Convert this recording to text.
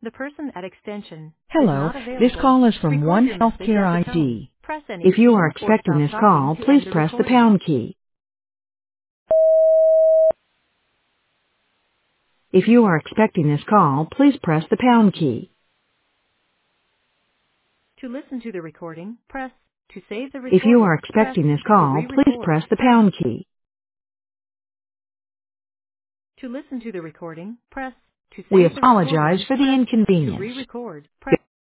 The person at extension is Hello, not this available. call is To from record One your message Healthcare at the tone, ID. press any If you key are or expecting stop this talking call, to please end the press the recording. pound key. If you are expecting this call, please press the pound key. To listen to the recording, press. To save the If you are recording, press. expecting this To call, please re-record, press the press. pound key. To listen to the recording, press. To We save the apologize recording, for the press. To inconvenience. re-record, press.